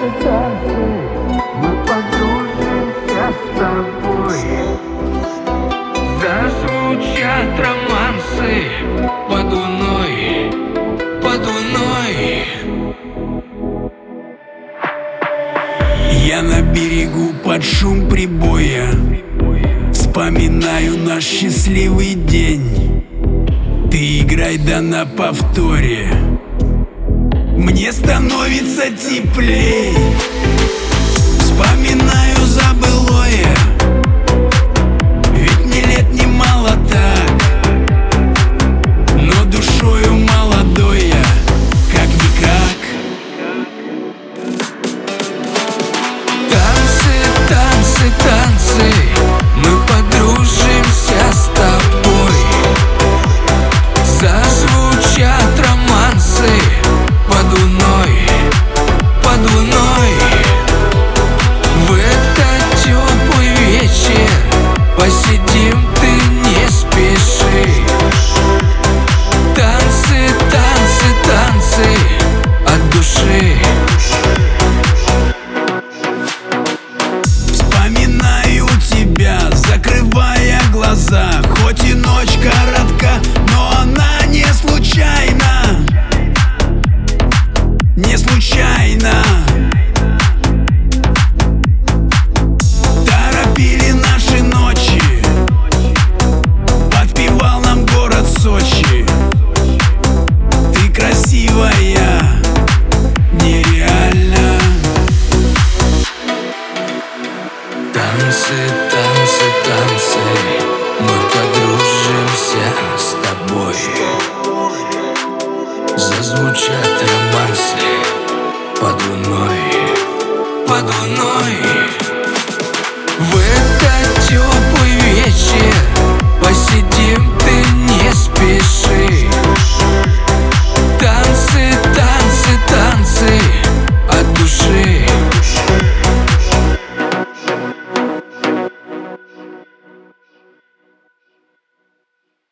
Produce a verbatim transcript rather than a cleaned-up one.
танцы, танцы, мы подружимся с тобой. Зазвучат романсы под луной, под луной. Я на берегу под шум прибоя вспоминаю наш счастливый день. Ты играй да на повторе, мне становится теплей. Вспоминаю забылое, ведь мне лет немало так, но душою молодой я, как-никак. Танцы, танцы, танцы, мы подружимся с тобой. Зазвучат романсы под луной, под луной. В этот теплый вечер посидим, ты не спеши. Танцы, танцы, танцы от души. Вспоминаю тебя, закрывая глаза. Хоть и ночь коротка, но она не случайна, не случайно. Торопили наши ночи, подпевал нам город Сочи. Ты красивая, нереально. Танцы, танцы, танцы, мы подружимся с тобой. Зазвучат романсы под луной, под луной.